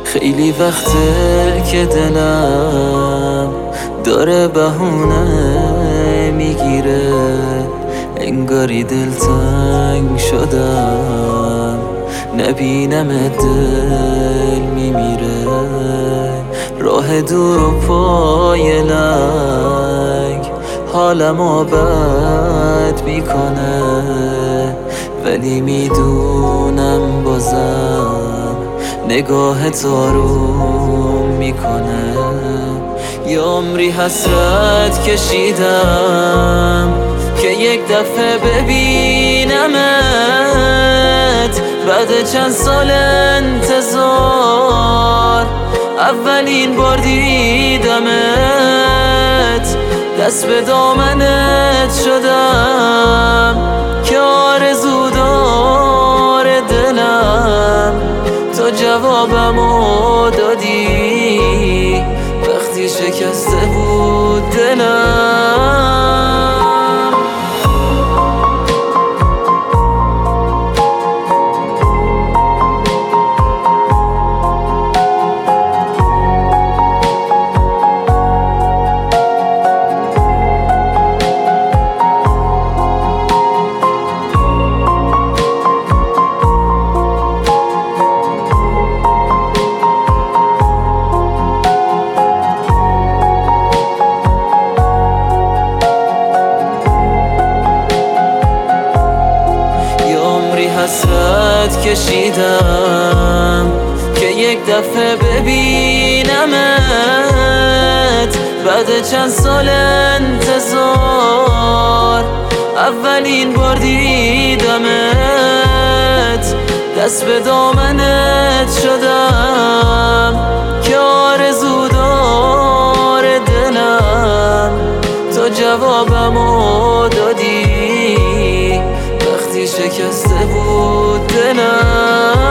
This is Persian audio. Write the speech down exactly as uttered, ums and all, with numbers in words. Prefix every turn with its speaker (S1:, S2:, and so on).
S1: خیلی وقته که دلم داره بهونه میگیره، انگاری دلتنگ شدم نبینم دل میمیره. راه دور و پای لنگ حالمو بد میکنه، ولی میدونم بازم نگاهت آروم میکنه. یه عمری حسرت کشیدم که یک دفعه ببینمت، بعد چند سال انتظار اولین بار دیدمت. دست به دامنت شدم که آرزو داره دلم، تو جوابمو دادی وقتی شکسته بود دلم. حسرت کشیدم که یک دفعه ببینمت، بعد چند سال انتظار اولین بار دیدمت. دست به دامنت شدم که آرزو داره دلم، تو جوابمو دادی وقتی شکسته بود دلم.